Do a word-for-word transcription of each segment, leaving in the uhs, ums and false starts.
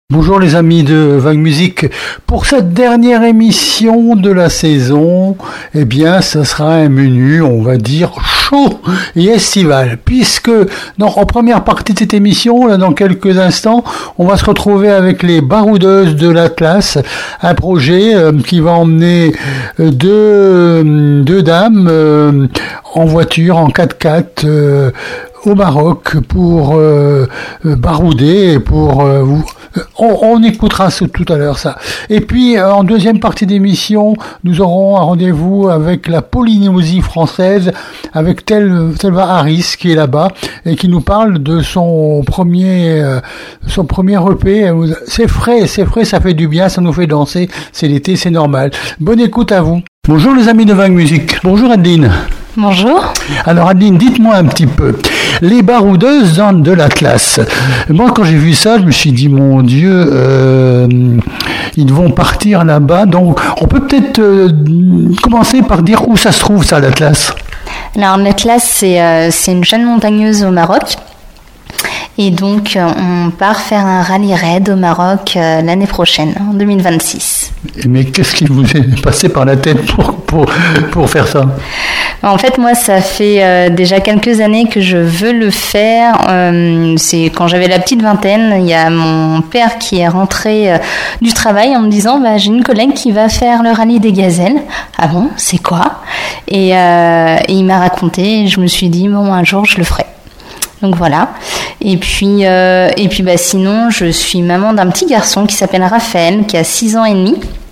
Bonjour les amis de Vague Musique. Pour cette dernière émission de la saison, eh bien, ça sera un menu, on va dire, chaud et estival, puisque dans, en première partie de cette émission, là, dans quelques instants, on va se retrouver avec les Baroudeuses de l'Atlas, un projet euh, qui va emmener euh, deux, deux dames euh, en voiture, en quatre-quatre, euh, au Maroc pour euh, barouder et pour euh, vous. On, on écoutera ce, tout à l'heure ça. Et puis euh, en deuxième partie d'émission, nous aurons un rendez-vous avec la Polynésie française, avec Tel, Telva Harris qui est là-bas et qui nous parle de son premier euh, son premier E P. C'est frais, c'est frais, ça fait du bien, ça nous fait danser. C'est l'été, c'est normal. Bonne écoute à vous. Bonjour les amis de Vague Musique. Bonjour Adeline. Bonjour. Alors Adeline, dites-moi un petit peu, les Baroudeuses de l'Atlas. Moi quand j'ai vu ça, je me suis dit, mon Dieu, euh, ils vont partir là-bas. Donc on peut peut-être euh, commencer par dire où ça se trouve ça, l'Atlas. Alors l'Atlas, c'est, euh, c'est une chaîne montagneuse au Maroc. Et donc, on part faire un rallye raid au Maroc euh, l'année prochaine, en deux mille vingt-six. Mais qu'est-ce qui vous est passé par la tête pour, pour, pour faire ça ? En fait, moi, ça fait euh, déjà quelques années que je veux le faire. Euh, c'est quand j'avais la petite vingtaine, il y a mon père qui est rentré euh, du travail en me disant bah, « J'ai une collègue qui va faire le rallye des gazelles. » Ah bon, c'est quoi ? et, euh, et il m'a raconté et je me suis dit « Bon, un jour, je le ferai. » Donc voilà. Et puis, euh, et puis bah, sinon, je suis maman d'un petit garçon qui s'appelle Raphaël, qui a six ans et demi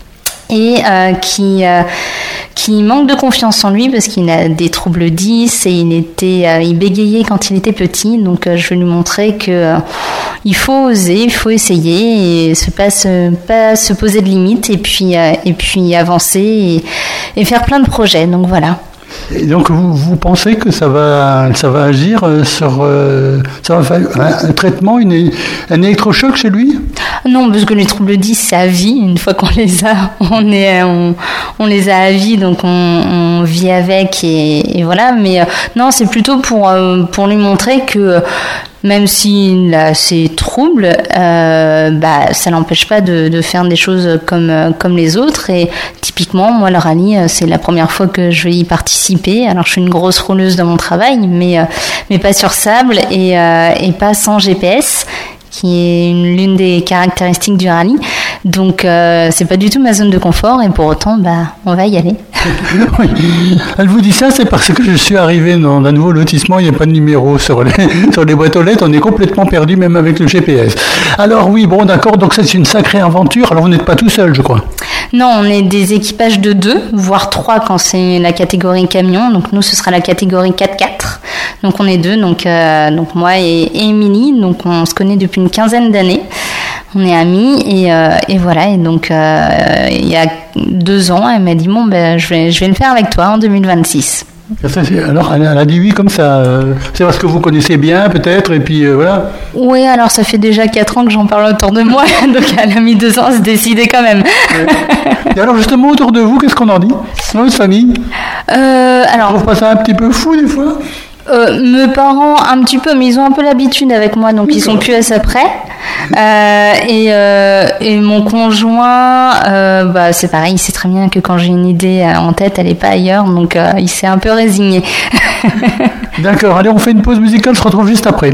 et euh, qui, euh, qui manque de confiance en lui parce qu'il a des troubles dys et il, était, euh, il bégayait quand il était petit. Donc euh, je vais lui montrer que euh, il faut oser, il faut essayer et se pas, se, pas se poser de limites et puis, euh, et puis avancer et, et faire plein de projets. Donc voilà. Et donc vous, vous pensez que ça va, ça va agir sur euh, ça va faire un, un traitement, une, un électrochoc chez lui ? Non, parce que les troubles dys, c'est à vie. Une fois qu'on les a, on, est, on, on les a à vie, donc on, on vit avec et, et voilà. Mais euh, non, c'est plutôt pour, euh, pour lui montrer que euh, même s'il a ses troubles, euh, bah, ça n'empêche pas de, de faire des choses comme, comme les autres. Et typiquement, moi, le rallye, c'est la première fois que je vais y participer. Alors, je suis une grosse rouleuse dans mon travail, mais, mais pas sur sable et, euh, et pas sans G P S, qui est une, l'une des caractéristiques du rallye. Donc, euh, c'est pas du tout ma zone de confort et pour autant, bah, on va y aller. Oui. Elle vous dit ça, c'est parce que je suis arrivé dans un nouveau lotissement, il n'y a pas de numéro sur les, sur les boîtes aux lettres, on est complètement perdu même avec le G P S. Alors oui, bon d'accord, donc c'est une sacrée aventure, alors vous n'êtes pas tout seul je crois. Non, on est des équipages de deux, voire trois quand c'est la catégorie camion, donc nous ce sera la catégorie quatre-quatre, donc on est deux, donc, euh, donc moi et, et Émilie, donc on se connaît depuis une quinzaine d'années. On est amis et, euh, et voilà. Et donc, euh, il y a deux ans, elle m'a dit bon, ben, je vais, je vais le faire avec toi en deux mille vingt-six. Alors, elle a dit oui comme ça. C'est parce que vous connaissez bien, peut-être, et puis euh, voilà. Oui, alors ça fait déjà quatre ans que j'en parle autour de moi, donc elle a mis deux ans à se décider quand même. Ouais. Et alors, justement, autour de vous, qu'est-ce qu'on en dit dans votre famille ? euh, alors, Vous trouvez pas ça un petit peu fou des fois ? Euh, mes parents un petit peu, mais ils ont un peu l'habitude avec moi, donc ils sont plus à ça près. Euh, et, euh, et mon conjoint, euh, bah c'est pareil, il sait très bien que quand j'ai une idée en tête, elle est pas ailleurs, donc euh, il s'est un peu résigné. D'accord, allez, on fait une pause musicale, on se retrouve juste après.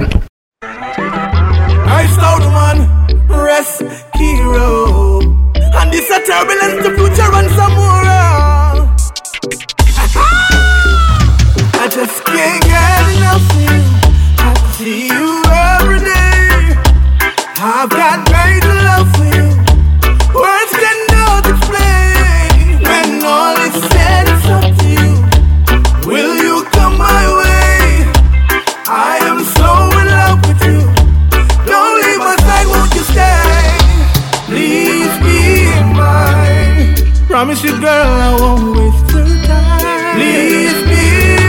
I just can't get enough of you. I see you every day. I've got crazy love for you. Words cannot explain. When all is said, it's up to you. Will you come my way? I am so in love with you. Don't leave my side, won't you stay? Please be mine. Promise you, girl, I won't waste your time. Please be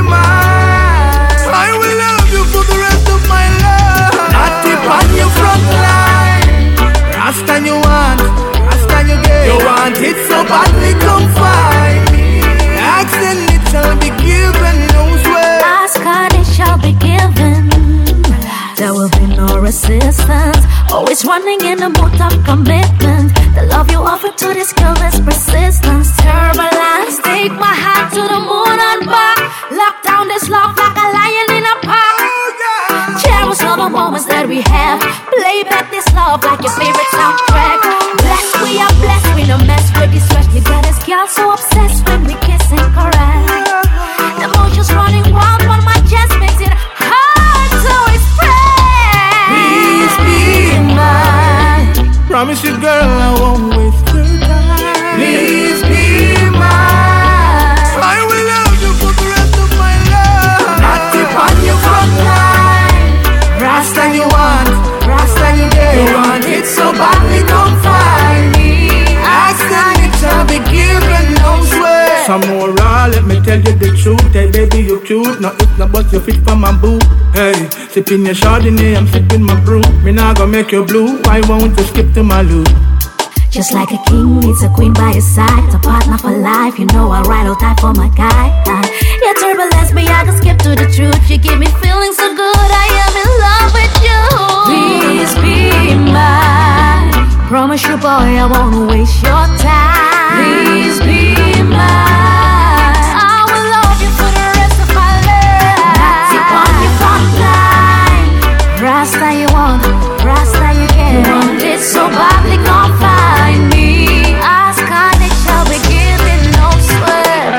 I will love you for the rest of my life. Not tip on your front line. Rasta you want, Rasta you get. You want it so badly, come find me. Ask and it shall be given, no swear. Ask and it shall be given. There will be no resistance. Always running in the mood of commitment. The love you offer to this girl is persistence. Turbulence, take my heart to the moon and back. Lock down this love like a lion in a pack. Cherish all the moments that we have. Play back this love like your favorite soundtrack. Blessed, we are blessed, we no mess with this stress. You got us girl so obsessed when we kiss and caress. Emotions running wild on my chest makes it hard to express. Please be mine. Promise you, girl, I won't waste your time. Please be mine. I will love you for the rest of my life. Not tip on your front line. Rasta you want, Rasta you get. You want it so badly, don't find me. Ask and it shall be given, no swear. Some more raw, let me tell you the truth. Hey baby, you cute, no if not but you fit for my boo. Hey, sipping your Chardonnay, I'm sipping my brew. Me nah gonna make you blue, why won't you skip to my loop? Just like a king needs a queen by his side, a partner for life, you know I ride or die for my guy. Uh, yeah, turbulence, but I can skip to the truth. You give me feeling so good, I am in love with you. Please be mine. Promise you, boy, I won't waste your time. Please be mine. I will love you for the rest of my life. Not tip on your front line. Rasta you want, Rasta you get. You want it so badly, can't find me. Ask and it shall be given, no sweat.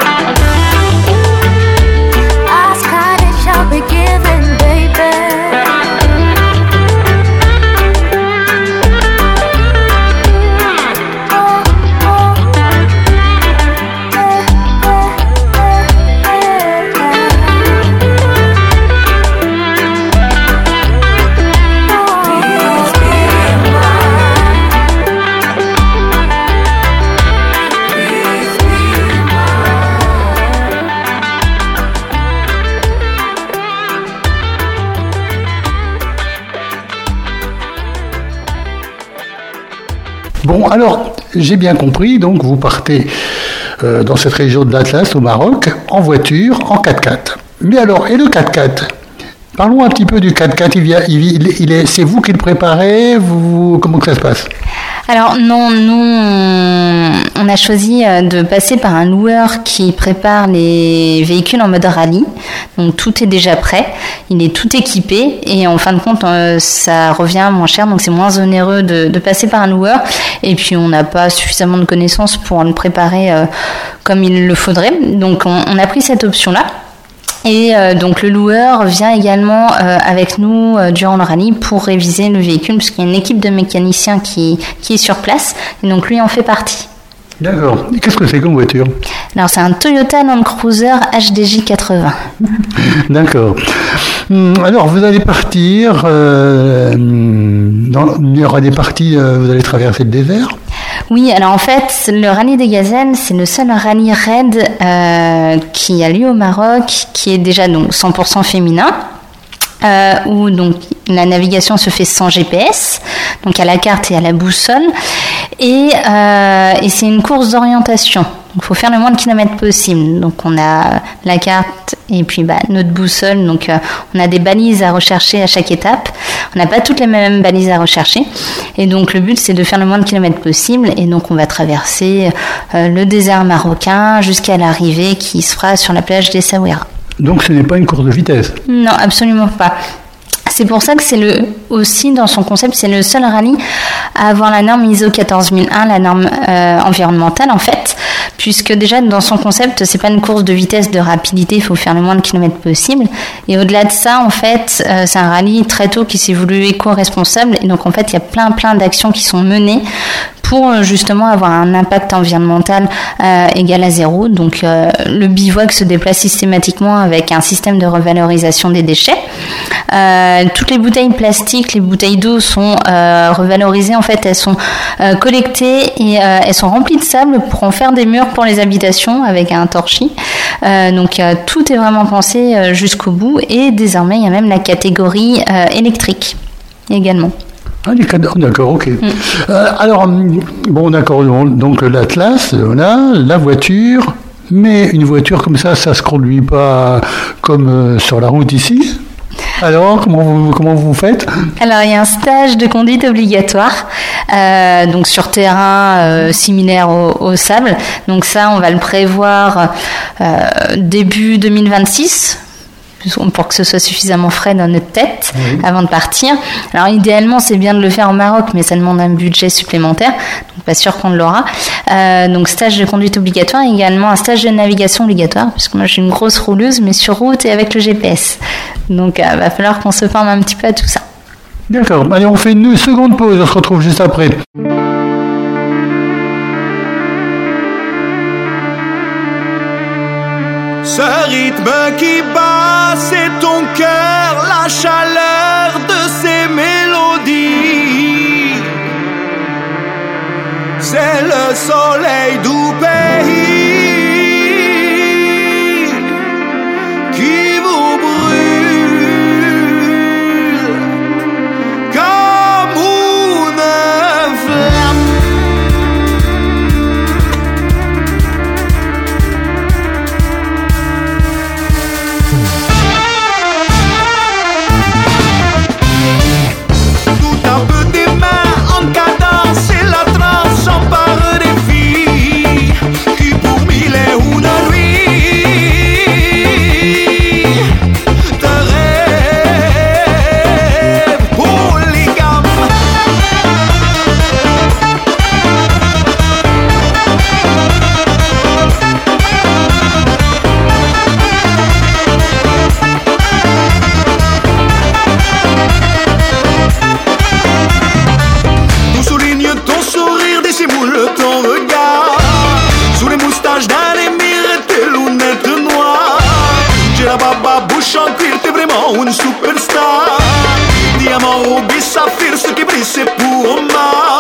Ask and it shall be given, baby. Bon, alors, j'ai bien compris, donc vous partez euh, dans cette région de l'Atlas, au Maroc, en voiture, en quatre-quatre. Mais alors, et le quatre-quatre ? Parlons un petit peu du quatre-quatre, il vient, il, il est, c'est vous qui le préparez, vous, comment que ça se passe ? Alors non, nous, on a choisi de passer par un loueur qui prépare les véhicules en mode rallye. Donc tout est déjà prêt, il est tout équipé et en fin de compte, ça revient moins cher, donc c'est moins onéreux de, de passer par un loueur. Et puis on n'a pas suffisamment de connaissances pour le préparer comme il le faudrait. Donc on, on a pris cette option-là. Et euh, donc le loueur vient également euh, avec nous euh, durant le rallye pour réviser le véhicule, parce qu'il y a une équipe de mécaniciens qui, qui est sur place, et donc lui en fait partie. D'accord. Et qu'est-ce que c'est comme voiture ? Alors c'est un Toyota Land Cruiser H D J quatre-vingts. D'accord. Alors vous allez partir, euh, dans, il y aura des parties, euh, vous allez traverser le désert ? Oui, alors en fait, le rallye des Gazelles, c'est le seul rallye raid euh, qui a lieu au Maroc, qui est déjà donc cent pour cent féminin, euh, où donc la navigation se fait sans G P S, donc à la carte et à la boussole, et, euh, et c'est une course d'orientation. Donc, il faut faire le moins de kilomètres possible. Donc, on a la carte et puis bah, notre boussole. Donc, euh, on a des balises à rechercher à chaque étape. On n'a pas toutes les mêmes balises à rechercher. Et donc, le but, c'est de faire le moins de kilomètres possible. Et donc, on va traverser euh, le désert marocain jusqu'à l'arrivée qui se fera sur la plage d'Essaouira. Donc, ce n'est pas une course de vitesse ? Non, absolument pas. C'est pour ça que c'est le, aussi dans son concept, c'est le seul rallye à avoir la norme I S O quatorze mille un, la norme euh, environnementale en fait, puisque déjà dans son concept, c'est pas une course de vitesse, de rapidité, il faut faire le moins de kilomètres possible. Et au-delà de ça, en fait, euh, c'est un rallye très tôt qui s'est voulu éco-responsable. Et donc en fait, il y a plein plein d'actions qui sont menées pour justement avoir un impact environnemental euh, égal à zéro. Donc euh, le bivouac se déplace systématiquement avec un système de revalorisation des déchets. Euh, toutes les bouteilles plastiques, les bouteilles d'eau sont euh, revalorisées. En fait, elles sont euh, collectées et euh, elles sont remplies de sable pour en faire des murs pour les habitations avec un torchis. Euh, donc euh, tout est vraiment pensé euh, jusqu'au bout. Et désormais, il y a même la catégorie euh, électrique également. Ah, d'accord, ok. Mm. Euh, alors, bon, d'accord, donc l'Atlas, voilà, la voiture, mais une voiture comme ça, ça ne se conduit pas comme euh, sur la route ici. Alors, comment vous, comment vous faites ? Alors, il y a un stage de conduite obligatoire euh, donc sur terrain euh, similaire au, au sable. Donc ça, on va le prévoir euh, début deux mille vingt-six. Pour que ce soit suffisamment frais dans notre tête oui. avant de partir. Alors idéalement, c'est bien de le faire au Maroc, mais ça demande un budget supplémentaire, donc pas sûr qu'on l'aura. Euh, donc stage de conduite obligatoire et également un stage de navigation obligatoire, parce que moi je suis une grosse rouleuse, mais sur route et avec le G P S. Donc il euh, va falloir qu'on se forme un petit peu à tout ça. D'accord, allez, on fait une seconde pause, on se retrouve juste après. Ce rythme qui bat, c'est ton cœur, la chaleur de ces mélodies. C'est le soleil du pays qui vous brûle comme une flamme. Une superstar, diamant, rubis, saphir, ce qui brille c'est pour moi.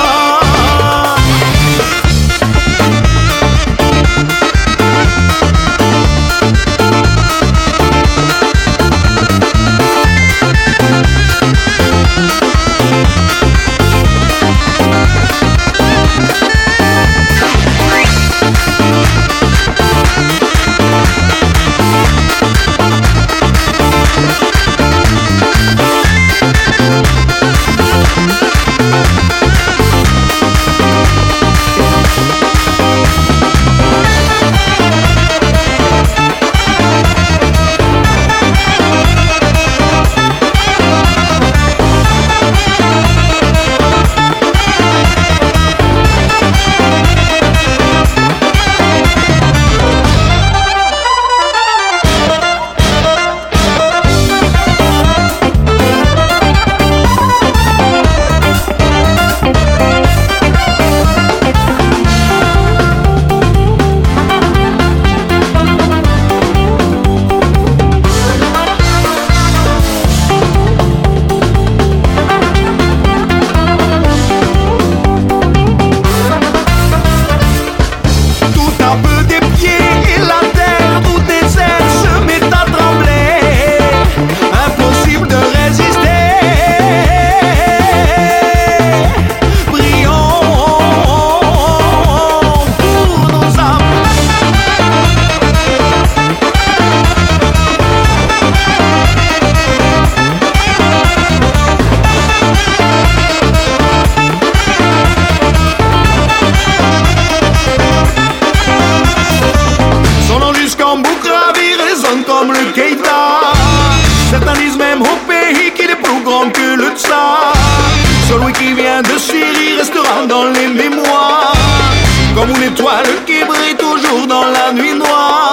Celui qui vient de Syrie restera dans les mémoires comme une étoile qui brille toujours dans la nuit noire.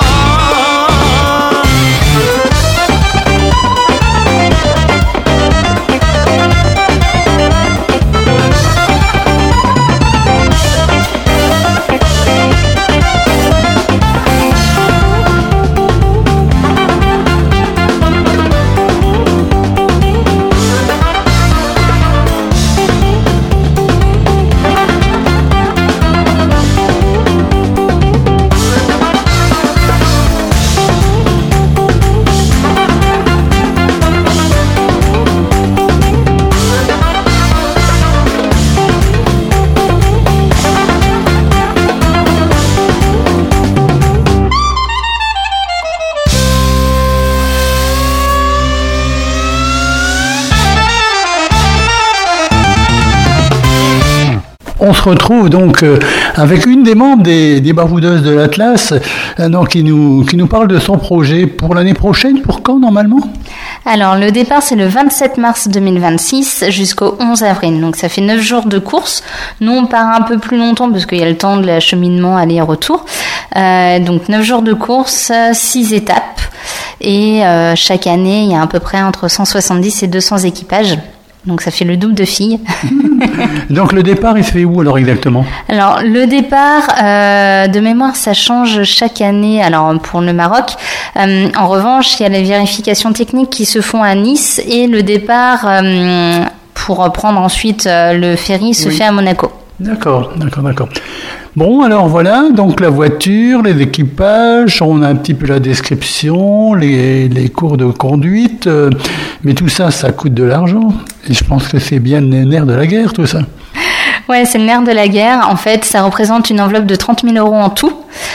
On se retrouve donc euh, avec une des membres des, des baroudeuses de l'Atlas, euh, donc, qui, nous, qui nous parle de son projet pour l'année prochaine. Pour quand normalement ? Alors le départ c'est le vingt-sept mars deux mille vingt-six jusqu'au onze avril, donc ça fait neuf jours de course. Nous on part un peu plus longtemps parce qu'il y a le temps de l'acheminement aller-retour. Euh, donc neuf jours de course, six étapes et euh, chaque année il y a à peu près entre cent soixante-dix et deux cents équipages. Donc ça fait le double de filles. Donc le départ, il se fait où alors exactement ? Alors le départ, euh, de mémoire, ça change chaque année. Alors pour le Maroc, euh, en revanche, il y a les vérifications techniques qui se font à Nice et le départ euh, pour prendre ensuite euh, le ferry se oui. fait à Monaco. D'accord, d'accord, d'accord. Bon, alors voilà, donc la voiture, les équipages, on a un petit peu la description, les, les cours de conduite, euh, mais tout ça, ça coûte de l'argent. Et je pense que c'est bien le nerf de la guerre, tout ça. Ouais, c'est le nerf de la guerre. En fait, ça représente une enveloppe de trente mille euros en tout.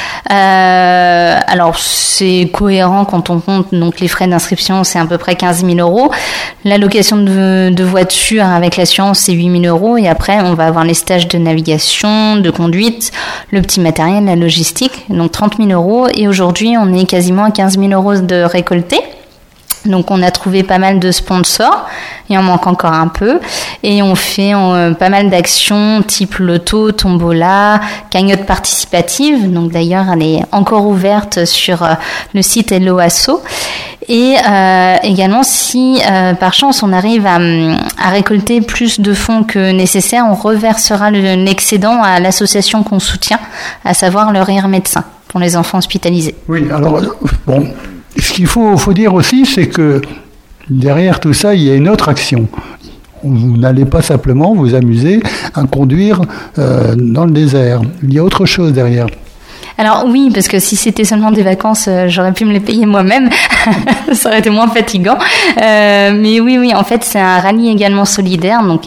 Euh, alors, c'est cohérent quand on compte donc les frais d'inscription, c'est à peu près quinze mille euros. La location de, de voiture avec l'assurance, c'est huit mille euros. Et après, on va avoir les stages de navigation, de conduite, le petit matériel, la logistique. Donc, trente mille euros. Et aujourd'hui, on est quasiment à quinze mille euros de récoltés. Donc on a trouvé pas mal de sponsors, il en manque encore un peu, et on fait euh, pas mal d'actions type loto, tombola, cagnotte participative, donc d'ailleurs elle est encore ouverte sur euh, le site Hello Asso. Et euh, également, si euh, par chance on arrive à, à récolter plus de fonds que nécessaire, on reversera le, l'excédent à l'association qu'on soutient, à savoir le Rire Médecin, pour les enfants hospitalisés. Oui, alors bon... Ce qu'il faut, faut dire aussi, c'est que derrière tout ça, il y a une autre action. Vous n'allez pas simplement vous amuser à conduire euh, dans le désert. Il y a autre chose derrière. Alors oui, parce que si c'était seulement des vacances, euh, j'aurais pu me les payer moi-même. Ça aurait été moins fatigant. Euh, mais oui, oui, en fait, c'est un rallye également solidaire. Donc,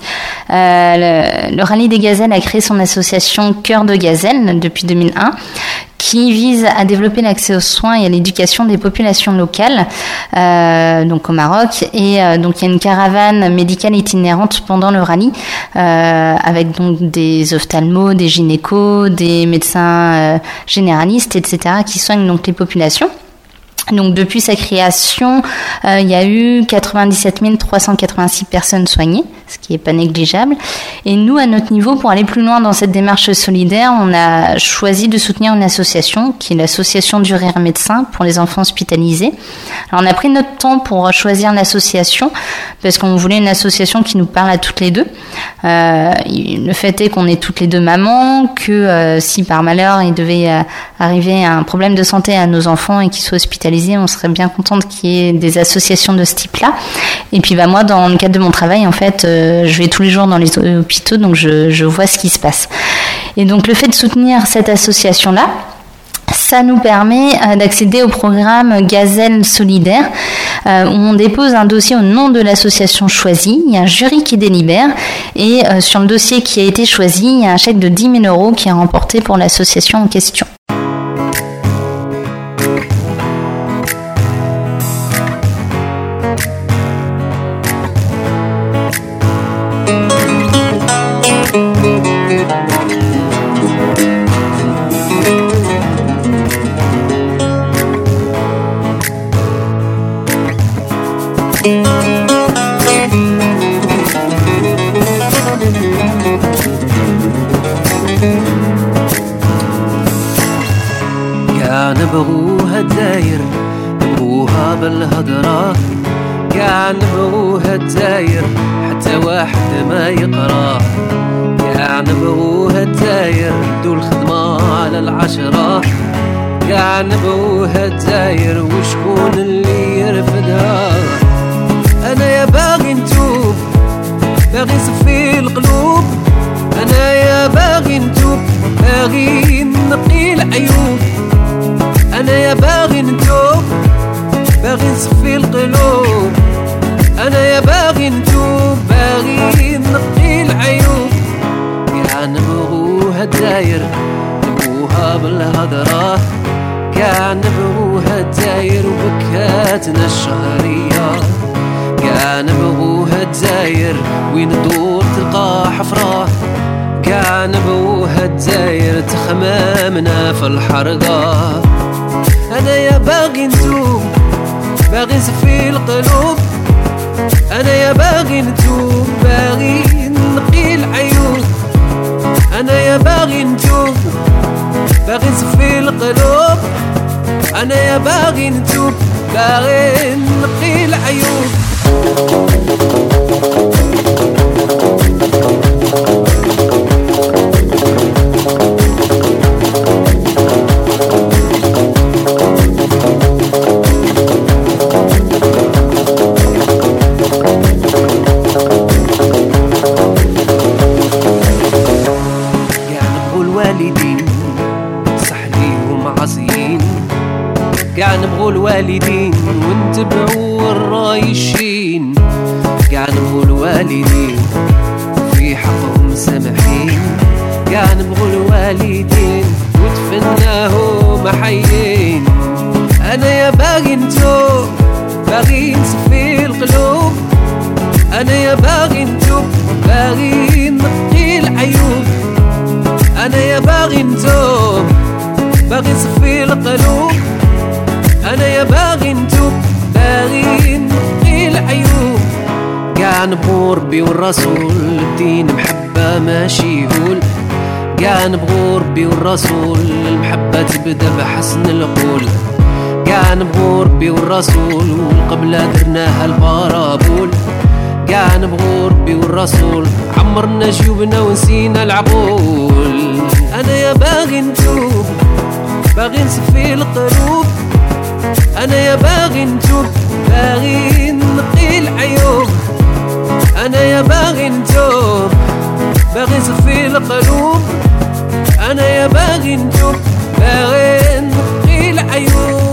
euh, le, le Rallye des Gazelles a créé son association Cœur de Gazelle depuis deux mille un, qui vise à développer l'accès aux soins et à l'éducation des populations locales, euh, donc au Maroc. Et euh, donc il y a une caravane médicale itinérante pendant le rallye, euh, avec donc des ophtalmos, des gynécos, des médecins euh, généralistes, et cetera, qui soignent donc les populations. Donc depuis sa création, euh, il y a eu quatre-vingt-dix-sept mille trois cent quatre-vingt-six personnes soignées, ce qui est pas négligeable. Et nous, à notre niveau, pour aller plus loin dans cette démarche solidaire, on a choisi de soutenir une association qui est l'association du Rire Médecin pour les enfants hospitalisés. Alors on a pris notre temps pour choisir l'association parce qu'on voulait une association qui nous parle à toutes les deux. Euh, le fait est qu'on est toutes les deux mamans, que euh, si par malheur il devait euh, arriver un problème de santé à nos enfants et qu'ils soient hospitalisés, on serait bien contente qu'il y ait des associations de ce type-là. Et puis bah moi, dans le cadre de mon travail, en fait, euh, je vais tous les jours dans les hôpitaux, donc je, je vois ce qui se passe. Et donc le fait de soutenir cette association-là, ça nous permet euh, d'accéder au programme Gazelle Solidaire, euh, où on dépose un dossier au nom de l'association choisie. Il y a un jury qui délibère, et euh, sur le dossier qui a été choisi, il y a un chèque de dix mille euros qui est remporté pour l'association en question. نبغوها داير نبغوها بالهضرة كاع نبغوها داير حتى واحد ما يقرا كاع نبغوها داير دول الخدمة على العشرة كاع نبغوها داير وشكون اللي يرفدها أنا يا باغي نتوب باغي نصفي القلوب أنا يا باغي نتوب باغي نقي العيوب أنا يا باغي نتوب باغي نصفي القلوب أنا يا باغي نتوب باغي نقي العيوب كاع نبغوها داير نبغوها بالهضرة كاع نبغوها داير وبكاتنا الشهرية كاع نبغوها داير وين دور تلقى حفرة كاع نبوها الداير تخمامنا في الحرقة. أنا يا باغي نتوب باغي نصفي القلوب، أنا يا باغي نتوب باغي نقي العيوب، أنا يا باغي نتوب باغي نصفي القلوب، أنا يا باغي نتوب باغي نقي العيوب. قاع نبغوا الوالدين ونتبعوا الرايشين، قاع نبغوا الوالدين في حقهم سامحين، قاع نبغوا الوالدين ودفناهم حيين. أنا يا باغي نتوب باغي نصفي القلوب، أنا يا باغي نتوب باغي نقي العيوب، أنا يا باغي نتوب باغي نصفي القلوب، أنا يا باغي نتوب باغي نقي العيوب. قاع نبغوا ربي والرسول الدين محبة ماشي يقول، قاع نبغوا ربي والرسول المحبة تبدا بحسن القول، قاع نبغوا ربي والرسول والقبلة درناها البارابول، قاع نبغوا ربي والرسول عمرنا جيوبنا ونسينا العقول. أنا يا باغي نتوب باغي نصفي القلوب، أنا يا باغي نتوب باغي نقي العيوب، أنا يا باغي نتوب باغي نصفي القلوب، أنا يا باغي نتوب باغي نقي العيوب.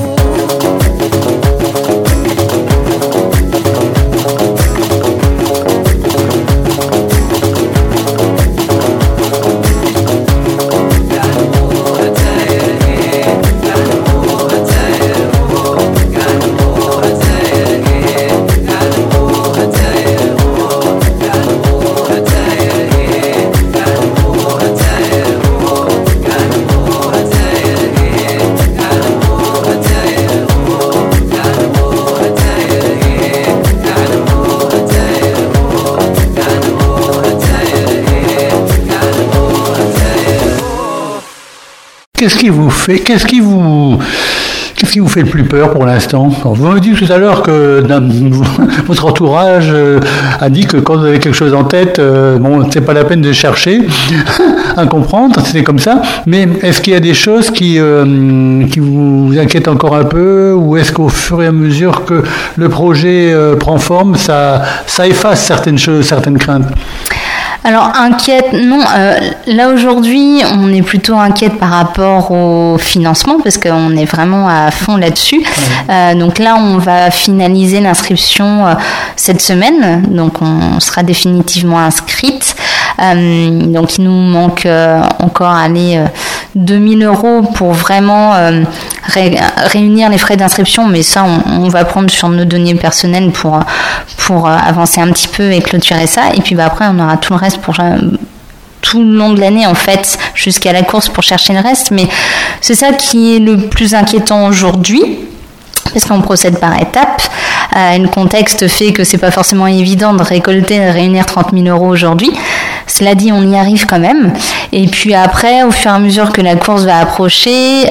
Qu'est-ce qui vous fait, qu'est-ce qui vous, qu'est-ce qui vous fait le plus peur pour l'instant? Vous m'avez dit tout à l'heure que votre entourage a dit que quand vous avez quelque chose en tête, euh, bon, c'est pas la peine de chercher à comprendre, c'est comme ça. Mais est-ce qu'il y a des choses qui, euh, qui vous inquiètent encore un peu, ou est-ce qu'au fur et à mesure que le projet euh, prend forme, ça, ça efface certaines choses, certaines craintes? Alors inquiète, non. Euh, là aujourd'hui, on est plutôt inquiète par rapport au financement parce qu'on est vraiment à fond là-dessus. Euh, donc là, on va finaliser l'inscription euh, cette semaine. Donc on sera définitivement inscrite. Euh, donc il nous manque euh, encore aller euh, deux mille euros pour vraiment euh, ré- réunir les frais d'inscription. Mais ça, on, on va prendre sur nos données personnelles pour pour euh, avancer un petit peu et clôturer ça. Et puis bah, après, on aura tout le reste pour tout le long de l'année en fait jusqu'à la course pour chercher le reste, mais c'est ça qui est le plus inquiétant aujourd'hui parce qu'on procède par étapes. Euh, le contexte fait que c'est pas forcément évident de récolter, de réunir trente mille euros aujourd'hui. Cela dit, on y arrive quand même. Et puis après, au fur et à mesure que la course va approcher,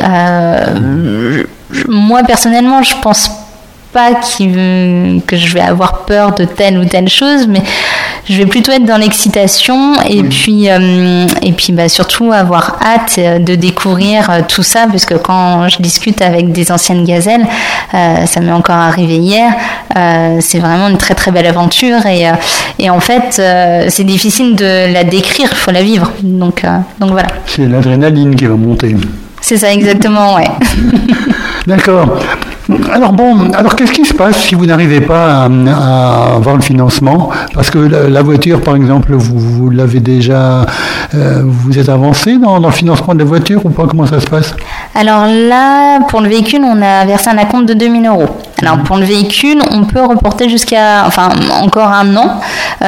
euh, moi personnellement, je pense pas qu'il, que je vais avoir peur de telle ou telle chose, mais je vais plutôt être dans l'excitation et oui. puis euh, et puis bah surtout avoir hâte de découvrir tout ça, parce que quand je discute avec des anciennes gazelles, euh, ça m'est encore arrivé hier, euh, c'est vraiment une très très belle aventure et euh, et en fait euh, c'est difficile de la décrire, il faut la vivre, donc euh, donc voilà. C'est l'adrénaline qui va monter. C'est ça exactement, ouais. D'accord. Alors bon, alors qu'est-ce qui se passe si vous n'arrivez pas à, à avoir le financement? Parce que la, la voiture, par exemple, vous, vous l'avez déjà, euh, vous êtes avancé dans, dans le financement de la voiture ou pas? Comment ça se passe? Alors là, pour le véhicule, on a versé un acompte de deux mille euros. Alors pour le véhicule, on peut reporter jusqu'à, enfin encore un an,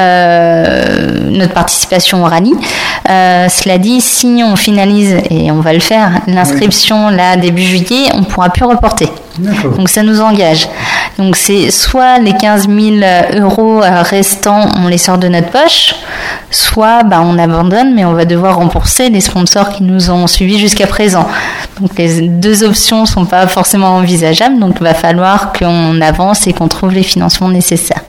euh, notre participation au rallye. Euh, cela dit, si on finalise, et on va le faire, l'inscription oui. là début juillet, on ne pourra plus reporter. D'accord. Donc ça nous engage. Donc c'est soit les quinze mille euros restants, on les sort de notre poche, soit bah, on abandonne, mais on va devoir rembourser les sponsors qui nous ont suivis jusqu'à présent. Donc les deux options ne sont pas forcément envisageables, donc il va falloir qu'on avance et qu'on trouve les financements nécessaires.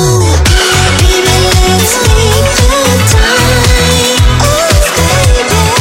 Baby, let's make the time. Oh, baby.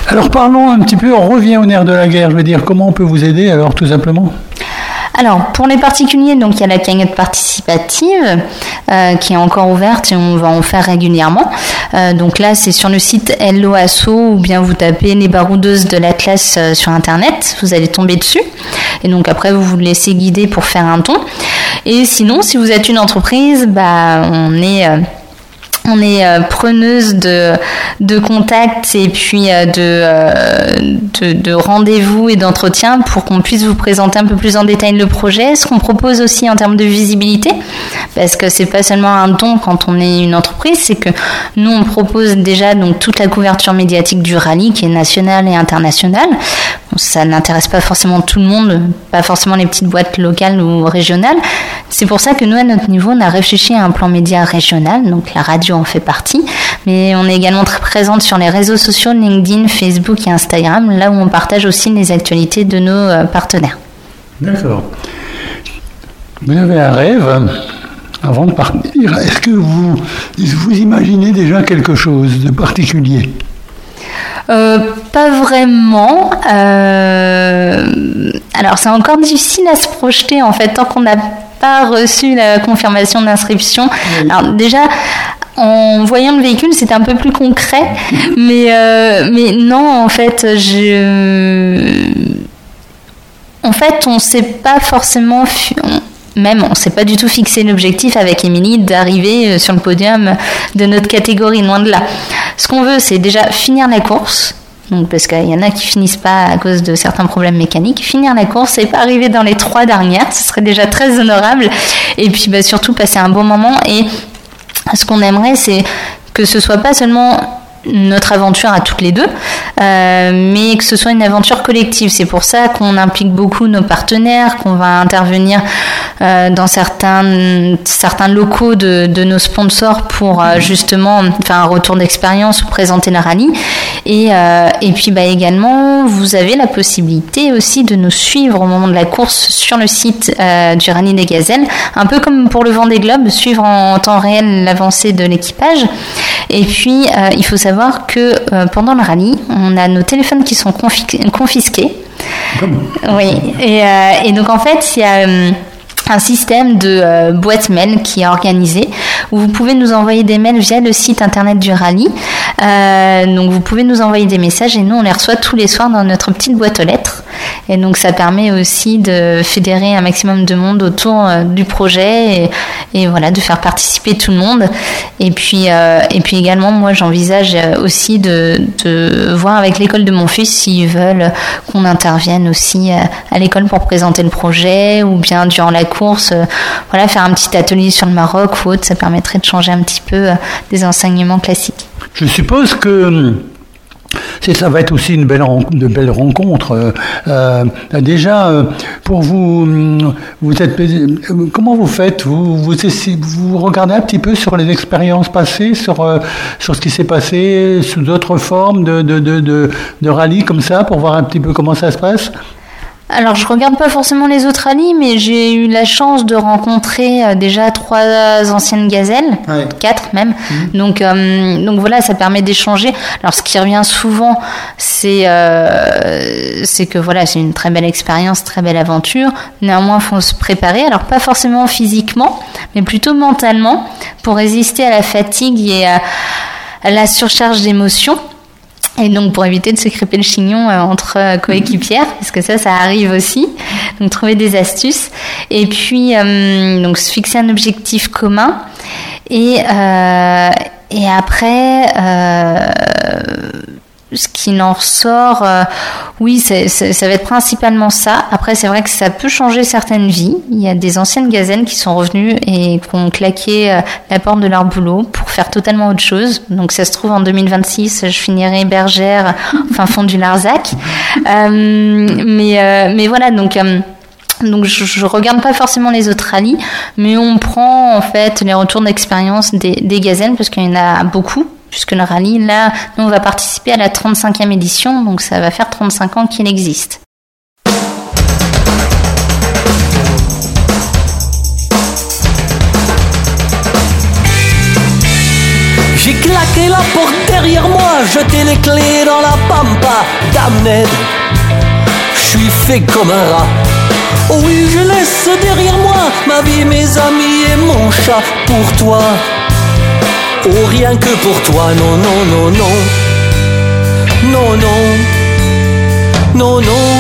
Alors parlons un petit peu, on revient au nerf de la guerre, je veux dire, comment on peut vous aider alors tout simplement ? Alors, pour les particuliers, donc il y a la cagnotte participative euh, qui est encore ouverte et on va en faire régulièrement. Euh, donc là, c'est sur le site Hello Asso ou bien vous tapez les baroudeuses de l'Atlas euh, sur Internet, vous allez tomber dessus. Et donc après, vous vous laissez guider pour faire un don. Et sinon, si vous êtes une entreprise, bah, on est... Euh, On est euh, preneuse de, de contacts et puis euh, de, euh, de, de rendez-vous et d'entretien pour qu'on puisse vous présenter un peu plus en détail le projet. Ce qu'on propose aussi en termes de visibilité, parce que c'est pas seulement un don quand on est une entreprise, c'est que nous on propose déjà donc toute la couverture médiatique du rallye qui est nationale et internationale. Bon, ça n'intéresse pas forcément tout le monde, pas forcément les petites boîtes locales ou régionales. C'est pour ça que nous à notre niveau on a réfléchi à un plan média régional, donc la radio en fait partie, mais on est également très présente sur les réseaux sociaux LinkedIn, Facebook et Instagram, là où on partage aussi les actualités de nos partenaires. D'accord. Vous avez un rêve avant de partir. Est-ce que vous, vous imaginez déjà quelque chose de particulier ? Euh, pas vraiment. Euh, alors c'est encore difficile à se projeter en fait tant qu'on n'a pas reçu la confirmation d'inscription. Oui. Alors déjà, en voyant le véhicule, c'était un peu plus concret, mais euh, mais non, en fait, je, en fait, on s'est pas forcément, même on s'est pas du tout fixé l'objectif avec Émilie d'arriver sur le podium de notre catégorie, loin de là. Ce qu'on veut, c'est déjà finir la course. Donc, parce qu'il y en a qui finissent pas à cause de certains problèmes mécaniques. Finir la course et pas arriver dans les trois dernières, ce serait déjà très honorable. Et puis bah, surtout passer un bon moment. Et ce qu'on aimerait, c'est que ce soit pas seulement notre aventure à toutes les deux, euh, mais que ce soit une aventure collective. C'est pour ça qu'on implique beaucoup nos partenaires, qu'on va intervenir euh, dans certains, certains locaux de, de nos sponsors pour euh, justement faire un retour d'expérience ou présenter le rallye. Et, euh, et puis bah, également, vous avez la possibilité aussi de nous suivre au moment de la course sur le site euh, du Rallye des Gazelles, un peu comme pour le Vendée Globe, suivre en temps réel l'avancée de l'équipage. Et puis, euh, il faut savoir que euh, pendant le rallye, on a nos téléphones qui sont confi- confisqués. Oui, et, euh, et donc en fait, il y a euh, un système de euh, boîte mail qui est organisé où vous pouvez nous envoyer des mails via le site internet du rallye. Euh, donc vous pouvez nous envoyer des messages et nous on les reçoit tous les soirs dans notre petite boîte aux lettres. Et donc ça permet aussi de fédérer un maximum de monde autour euh, du projet et, et voilà, de faire participer tout le monde. Et puis, euh, et puis également, moi j'envisage aussi de, de voir avec l'école de mon fils s'ils veulent qu'on intervienne aussi à, à l'école pour présenter le projet ou bien durant la course, euh, voilà, faire un petit atelier sur le Maroc ou autre, ça permettrait de changer un petit peu euh, des enseignements classiques. Je suppose que c'est, ça va être aussi une belle, de belles rencontres. Euh, déjà, euh, pour vous, vous êtes, comment vous faites vous, vous, vous regardez un petit peu sur les expériences passées, sur, euh, sur ce qui s'est passé sous d'autres formes de, de, de, de, de rallye comme ça, pour voir un petit peu comment ça se passe? Alors, je regarde pas forcément les autres rallyes, mais j'ai eu la chance de rencontrer euh, déjà trois anciennes gazelles, ouais. quatre même. Mmh. Donc, euh, donc voilà, ça permet d'échanger. Alors, ce qui revient souvent, c'est euh, c'est que voilà, c'est une très belle expérience, très belle aventure. Néanmoins, faut se préparer. Alors, pas forcément physiquement, mais plutôt mentalement, pour résister à la fatigue et à, à la surcharge d'émotions. Et donc pour éviter de se crêper le chignon euh, entre euh, coéquipières, parce que ça, ça arrive aussi. Donc trouver des astuces. Et puis euh, donc se fixer un objectif commun. Et euh, et après, euh, ce qui en ressort, euh, oui, c'est, c'est, ça va être principalement ça. Après, c'est vrai que ça peut changer certaines vies. Il y a des anciennes gazelles qui sont revenues et qui ont claqué euh, la porte de leur boulot pour faire totalement autre chose. Donc, ça se trouve, en deux mille vingt-six, je finirai bergère, enfin, fond du Larzac. Euh, mais, euh, mais voilà, donc... Euh, Donc je, je regarde pas forcément les autres rallyes, mais on prend en fait les retours d'expérience des, des gazelles parce qu'il y en a beaucoup, puisque le rallye, là, nous on va participer à la trente-cinquième édition, donc ça va faire trente-cinq ans qu'il existe. J'ai claqué la porte derrière moi, jeté les clés dans la pampa. là, damned, je suis fait comme un rat. Oh oui, je laisse derrière moi ma vie, mes amis et mon chat. Pour toi, oh rien que pour toi. Non, non, non, non. Non, non. Non, non.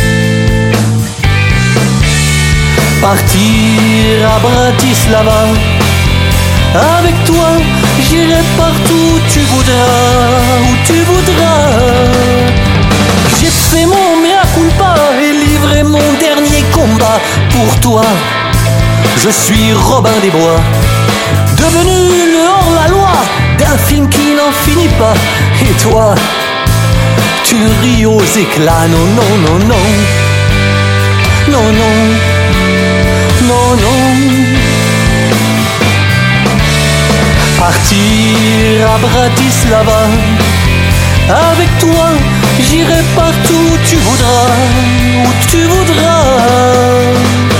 Partir à Bratislava. Avec toi, j'irai partout où tu voudras, où tu voudras. J'ai fait mon mea culpa et livré mon dernier combat. Pour toi, je suis Robin des Bois, devenu le hors-la-loi d'un film qui n'en finit pas. Et toi, tu ris aux éclats. Non, non, non, non. Non, non. Non, non. Partir à Bratislava. Avec toi, j'irai partout où tu voudras, où tu voudras.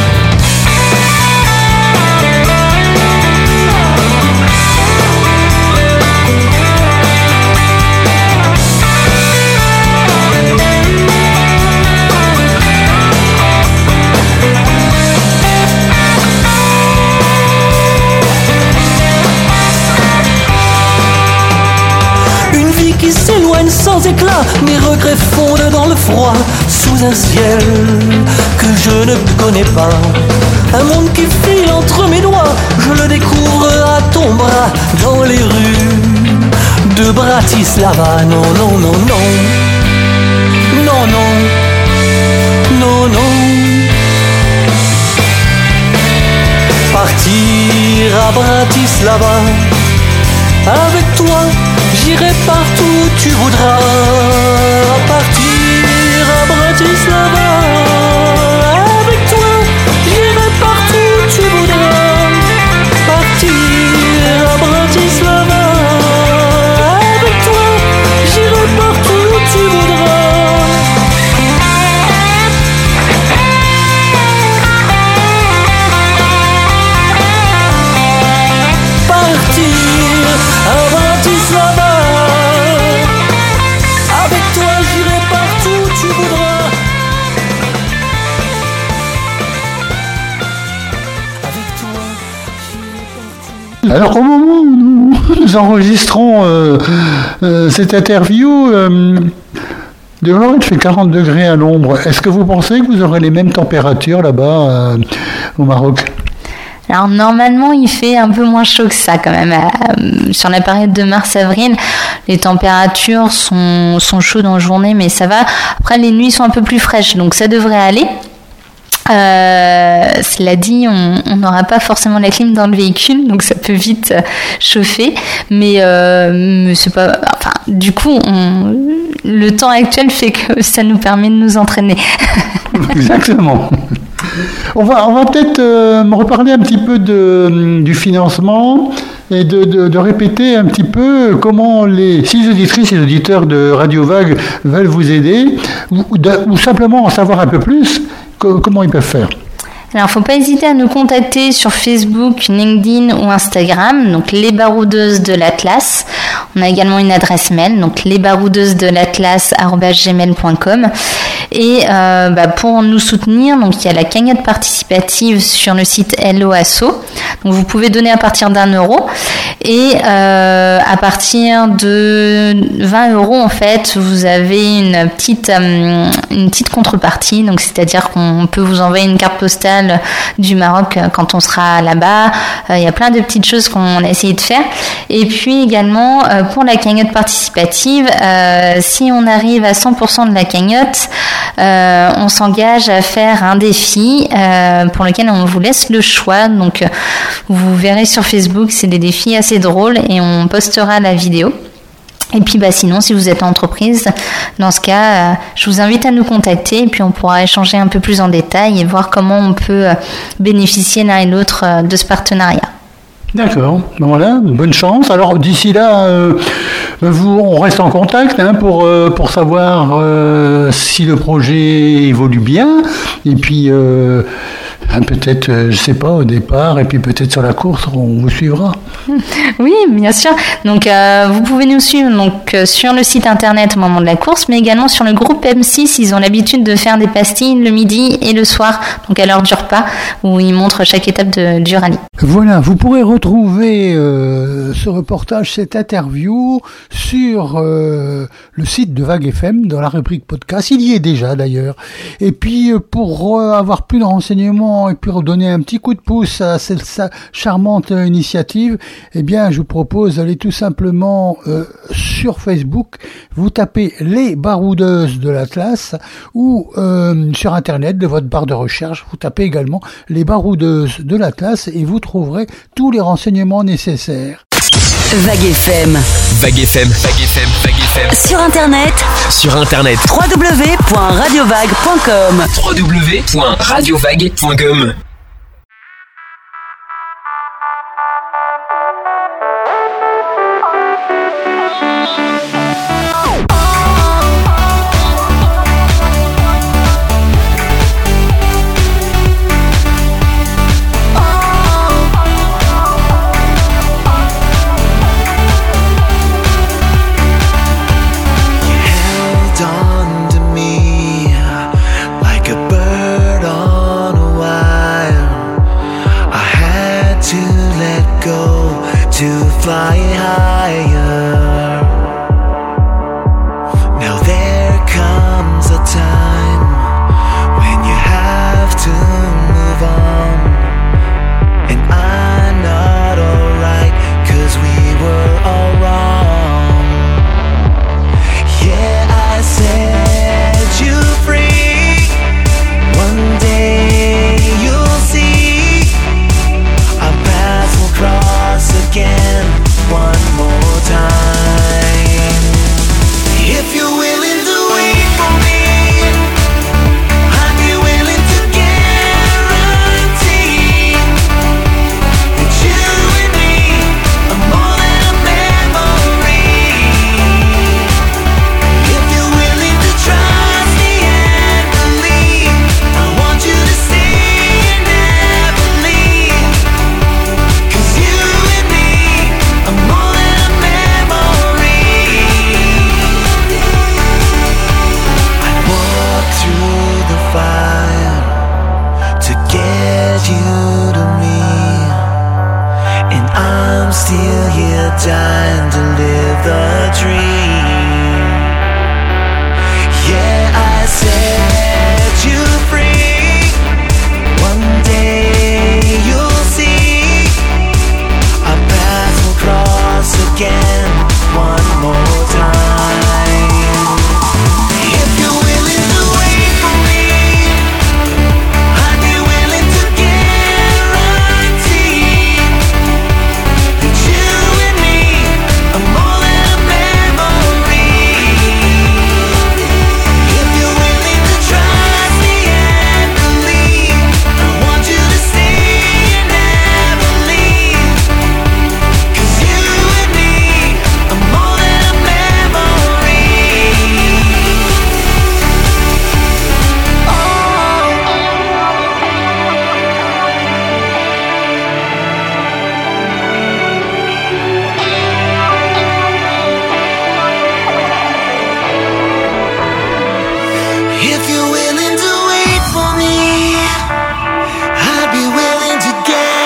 Qui s'éloigne sans éclat, mes regrets fondent dans le froid, sous un ciel que je ne connais pas. Un monde qui file entre mes doigts, je le découvre à ton bras, dans les rues de Bratislava. Non, non, non, non. Non, non. Non, non. Partir à Bratislava. Avec toi, j'irai partout où tu voudras. Partir à Bratislava. Avec toi, j'irai partout où tu voudras. Partir à Bratislava. Avec toi, j'irai partout où tu voudras. Partir à Bratislava. Avec toi, j'irai partout où tu voudras. Avec toi, j'irai partout. Alors au moment où nous, nous enregistrons euh, euh, cette interview, euh, dehors il fait quarante degrés à l'ombre. Est-ce que vous pensez que vous aurez les mêmes températures là-bas euh, au Maroc ? Alors normalement il fait un peu moins chaud que ça quand même. Euh, sur la période de mars-avril, les températures sont, sont chaudes en journée, mais ça va. Après les nuits sont un peu plus fraîches, donc ça devrait aller. Euh, cela dit, on n'aura pas forcément la clim dans le véhicule, donc ça peut vite euh, chauffer. Mais, euh, mais c'est pas. Enfin, du coup, on, le temps actuel fait que ça nous permet de nous entraîner. Exactement. On va, on va peut-être euh, reparler un petit peu de, du financement et de, de, de répéter un petit peu comment les, si les auditrices et les auditeurs de Radio Vague veulent vous aider ou, de, ou simplement en savoir un peu plus, co- comment ils peuvent faire. Alors, il ne faut pas hésiter à nous contacter sur Facebook, LinkedIn ou Instagram, donc les baroudeuses de l'Atlas. On a également une adresse mail, donc lesbaroudeuses de l'Atlas arobase gmail point com. Et euh, bah, pour nous soutenir, donc il y a la cagnotte participative sur le site Hello Asso. Donc vous pouvez donner à partir d'un euro et euh, à partir de vingt euros en fait, vous avez une petite euh, une petite contrepartie. Donc c'est-à-dire qu'on peut vous envoyer une carte postale du Maroc quand on sera là-bas. Euh, il y a plein de petites choses qu'on a essayé de faire. Et puis également euh, pour la cagnotte participative, euh, si on arrive à cent pour cent de la cagnotte, Euh, on s'engage à faire un défi euh, pour lequel on vous laisse le choix. Donc euh, vous verrez sur Facebook, c'est des défis assez drôles et on postera la vidéo. Et puis bah, sinon, si vous êtes en entreprise, dans ce cas, euh, je vous invite à nous contacter et puis on pourra échanger un peu plus en détail et voir comment on peut euh, bénéficier l'un et l'autre euh, de ce partenariat. D'accord, ben voilà, bonne chance. Alors d'ici là, euh, vous, on reste en contact hein, pour, euh, pour savoir euh, si le projet évolue bien. Et puis, euh, hein, peut-être, euh, je sais pas, au départ, et puis peut-être sur la course, on vous suivra. Oui, bien sûr. Donc, euh, vous pouvez nous suivre donc, euh, sur le site internet au moment de la course, mais également sur le groupe M six. Ils ont l'habitude de faire des pastilles le midi et le soir, donc à l'heure du repas, où ils montrent chaque étape de, du rallye. Voilà, vous pourrez retrouver euh, ce reportage, cette interview sur euh, le site de Vague F M, dans la rubrique podcast. Il y est déjà d'ailleurs. Et puis, euh, pour euh, avoir plus de renseignements et puis redonner un petit coup de pouce à cette sa charmante initiative, eh bien, je vous propose d'aller tout simplement euh, sur Facebook, vous tapez les baroudeuses de l'Atlas, ou euh, sur Internet, de votre barre de recherche, vous tapez également les baroudeuses de l'Atlas et vous trouverez tous les renseignements nécessaires. Vague F M. Vague F M. Vague F M. Vague F M. Sur Internet. Sur Internet. w w w point radio vague point com. w w w point radio vague point com. Fly higher. Now there comes a time when you have to move on, and I'm not alright, 'cause we were all wrong. Yeah, I set you free. One day you'll see our paths will cross again. One more time. If you're willing to wait for me, I'd be willing to guarantee that you and me are more than a memory. If you're willing to trust me and believe, I want you to stay and never leave, 'cause you and me are more than a memory. I walked through the fire to get you to me, and I'm still here dying to live the dream. Yeah, I set you free. One day you'll see our paths will cross again. One more time. If you're willing to wait for me, I'd be willing to guarantee that you and me are more than a memory. If you're willing to trust me and believe, I want you to stay and never leave, 'cause you and me are more than a memory. If you're willing to wait for me, I'd be willing to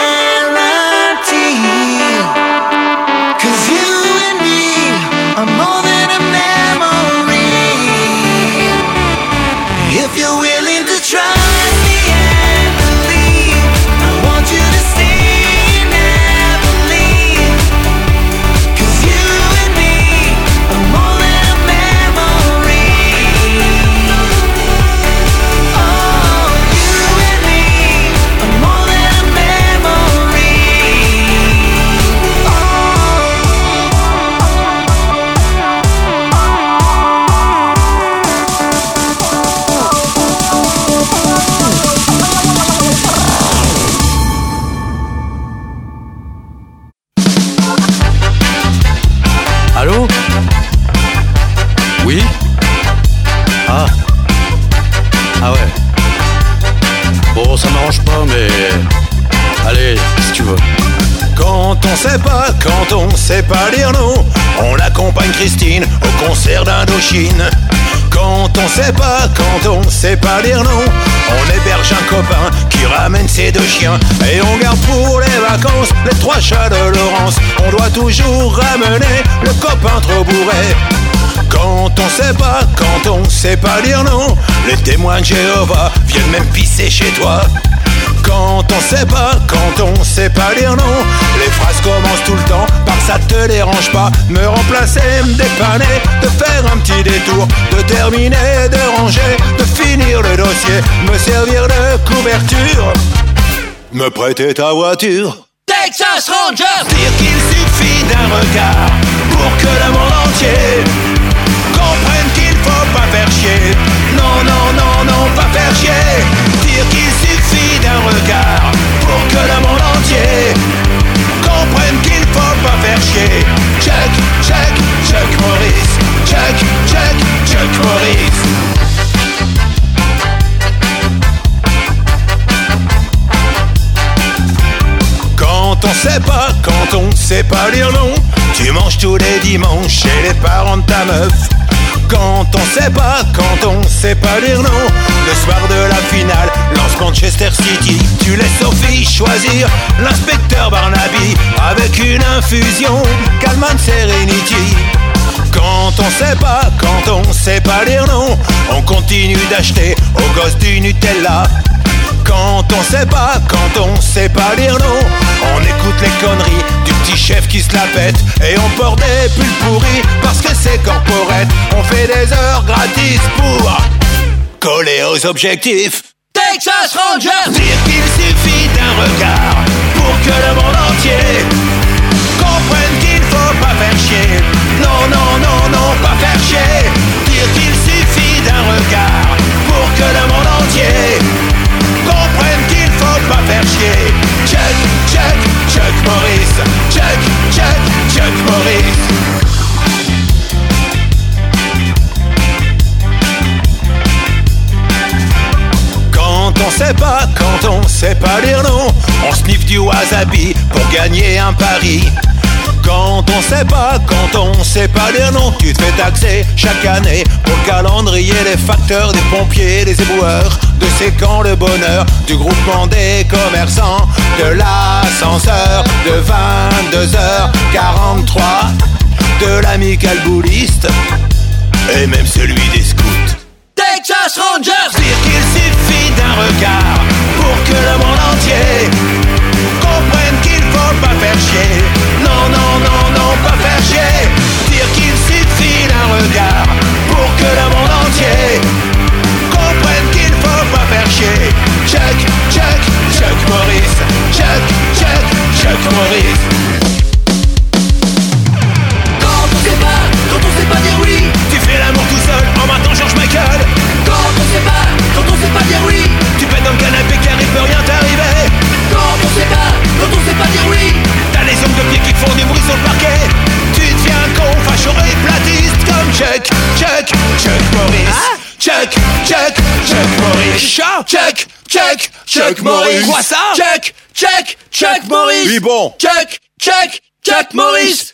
guarantee, 'cause you and me are more than a memory. If you're willing to trust me and believe, I want you to stay and never leave, 'cause you and me are more than a memory. sait pas, quand on sait pas lire non, on accompagne Christine au concert d'Indochine. Quand on sait pas, quand on sait pas lire non, on héberge un copain qui ramène ses deux chiens. Et on garde pour les vacances les trois chats de Laurence. On doit toujours ramener le copain trop bourré. Quand on sait pas, quand on sait pas lire non, les témoins de Jéhovah viennent même pisser chez toi. Quand on sait pas, quand on sait pas lire non, les phrases commencent tout le temps par ça te dérange pas. Me remplacer, me dépanner, de faire un petit détour, de terminer, de ranger, de finir le dossier, me servir de couverture, me prêter ta voiture. Texas Rangers! Dire qu'il suffit d'un regard pour que le monde entier comprenne qu'il faut pas faire chier. Non, non, non, non, pas faire chier. Dire qu'il suffit d'un regard pour que le monde entier comprenne qu'il faut pas faire chier. Chuck, Chuck, Chuck Norris. Chuck, Chuck, Chuck Norris. Quand on sait pas, quand on sait pas lire non, tu manges tous les dimanches chez les parents de ta meuf. Quand on sait pas, quand on sait pas lire non, le soir de la finale, lance Manchester City, tu laisses Sophie choisir l'inspecteur Barnaby avec une infusion Calmane Serenity. Quand on sait pas, quand on sait pas lire non, on continue d'acheter aux gosses du Nutella. Quand on sait pas, quand on sait pas lire non, on écoute les conneries du petit chef qui se la pète. Et on porte des pulls pourris parce que c'est corporate. On fait des heures gratis pour coller aux objectifs. Texas Rangers! Dire qu'il suffit d'un regard pour que le monde entier comprenne qu'il faut pas faire chier. Non, non, non, non, pas faire chier. Dire qu'il suffit d'un regard pour que le monde entier comprenne qu'il faut pas faire chier. Chuck, Chuck, Chuck Norris. Chuck, Chuck, Chuck Norris. Quand on sait pas, quand on sait pas lire non, on sniffe du wasabi pour gagner un pari. Quand on sait pas, quand on sait pas lire non, tu te fais taxer chaque année pour le calendrier, les facteurs, des pompiers, des éboueurs, de ces camps le bonheur, du groupement des commerçants, de l'ascenseur, de vingt-deux heures quarante-trois, de l'amical bouliste, et même celui des scouts. Texas Rangers! Dire qu'il suffit d'un regard pour que le monde entier comprenne qu'il faut pas faire chier. Non, non, non, non, pas faire chier. Dire qu'il suffit d'un regard pour que le monde entier comprenne qu'il faut pas faire chier. Chuck, Chuck, Chuck Norris. Chuck, Chuck, Chuck Norris. Quand on sait pas, quand on sait pas dire oui, tu fais l'amour tout seul en maintenant George Michael. Quand on sait pas, quand on sait pas dire oui, tu pètes dans le canapé car il peut rien t'arriver. Quand on sait pas, quand on sait pas dire oui, t'as les hommes de pied qui font du bruit sur le parquet. Tu deviens con, facho et platiste comme Chuck, Chuck, Chuck Norris. Ah Chuck, Chuck, Chuck Norris. Chat. Chuck, Chuck, Chuck Norris. Quoi ça? Chuck, Chuck, Chuck Norris. Oui bon. Chuck, Chuck, Chuck Norris.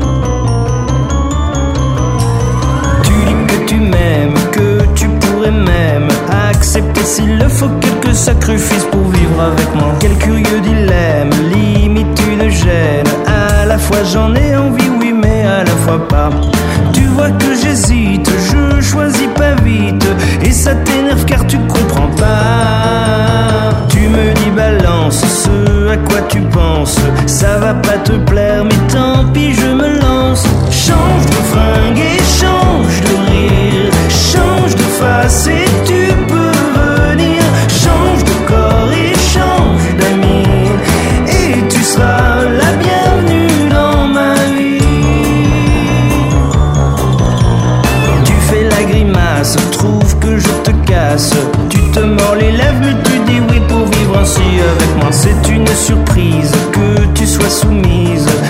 Tu dis que tu m'aimes, que tu pourrais même accepter s'il le faut quelques sacrifices pour vivre avec moi. Quel curieux dilemme, limite une gêne. À la fois j'en ai envie, oui, mais à la fois pas. Tu vois que j'hésite, je choisis pas vite, et ça t'énerve car tu comprends pas. Tu me dis balance ce à quoi tu penses, ça va pas te plaire, mais tant pis, je me lance. Change de fringue et change de rire, change de face et tu peux venir. Change de corps et change d'amis, et tu seras la bienvenue dans ma vie. Tu fais la grimace, trouve que je te casse. Tu te mords les lèvres mais tu dis oui pour vivre ainsi avec moi. C'est une surprise que tu sois soumise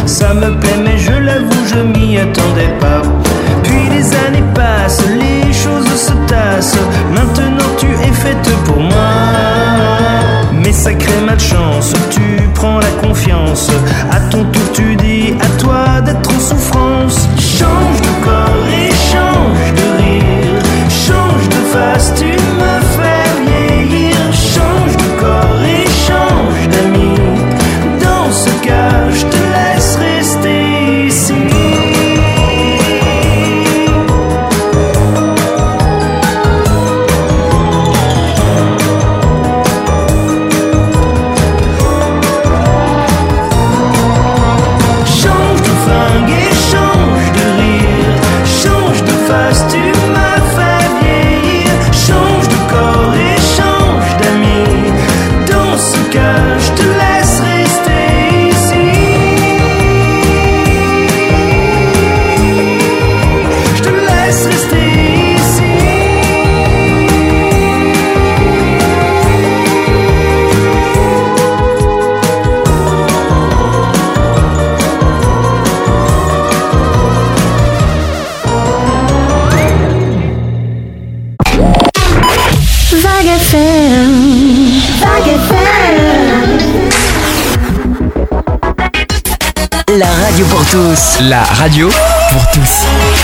pour tous. La radio pour tous.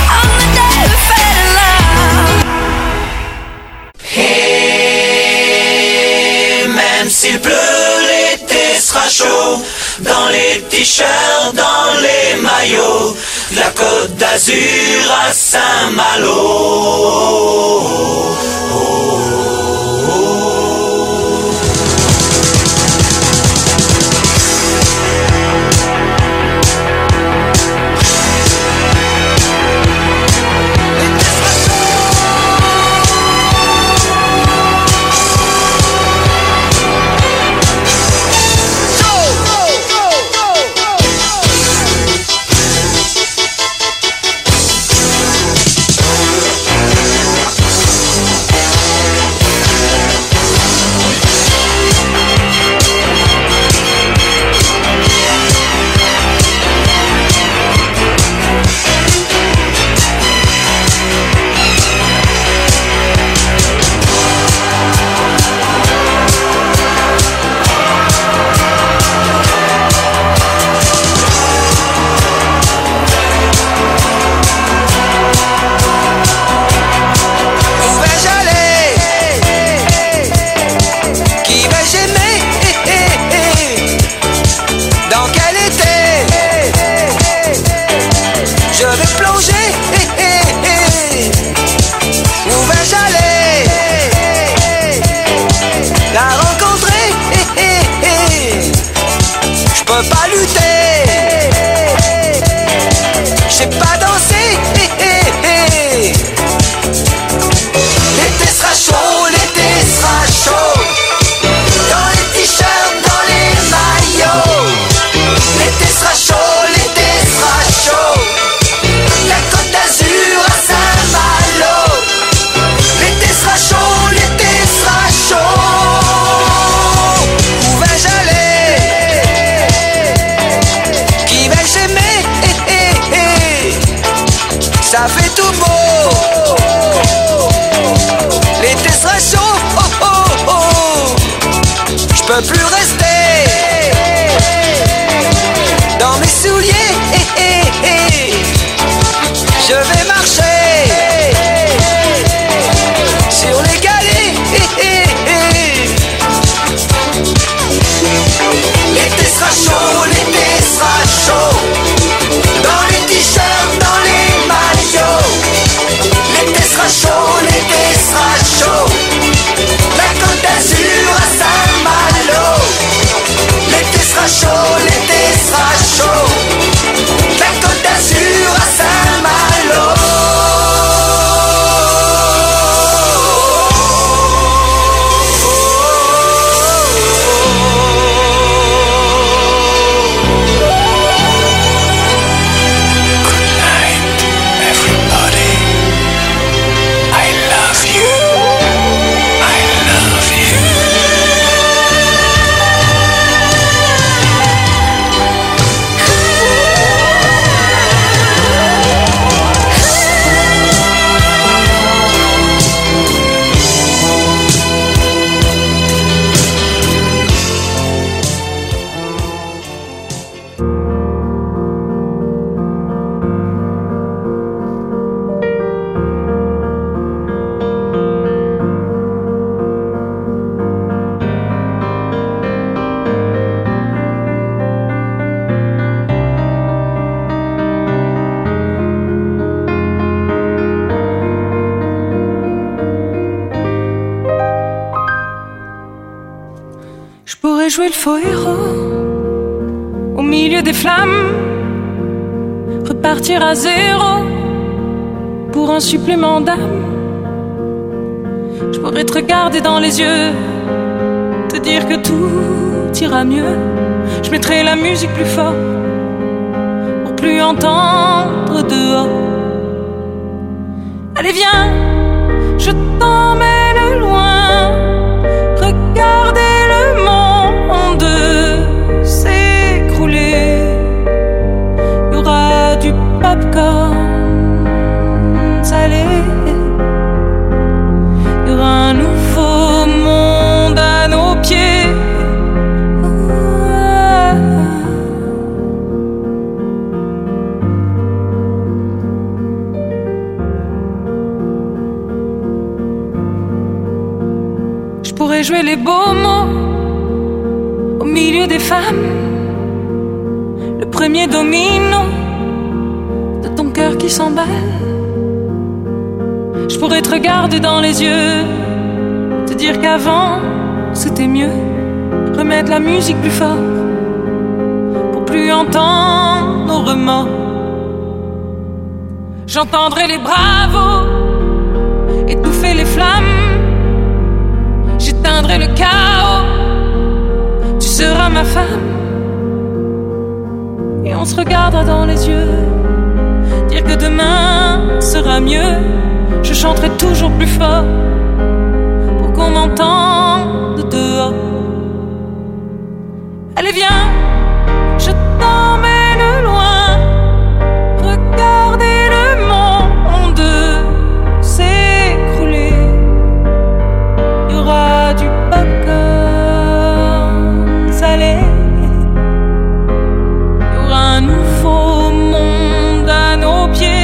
Hey, même s'il pleut, l'été sera chaud. Dans les t-shirts, dans les maillots, de la Côte d'Azur à Saint-Malo. Jouer le faux héros au milieu des flammes, repartir à zéro pour un supplément d'âme. Je pourrais te regarder dans les yeux, te dire que tout ira mieux. Je mettrai la musique plus fort pour plus entendre dehors. Allez viens, je t'emmène loin, regardez le monde s'écrouler. Il y aura du popcorn salé, il y aura un nouveau monde à nos pieds. pourrais jouer les beaux mots au milieu des femmes, le premier domino de ton cœur qui s'emballe. Je pourrais te regarder dans les yeux, te dire qu'avant c'était mieux, remettre la musique plus fort pour plus entendre nos remords. J'entendrai les bravos étouffer les flammes, j'éteindrai le chaos, tu seras ma femme. Et on se regardera dans les yeux, dire que demain sera mieux. Je chanterai toujours plus fort pour qu'on m'entende dehors. Allez viens, je t'emmène loin, regardez le monde s'écrouler. Il y aura du popcorn salé, il y aura un nouveau monde à nos pieds.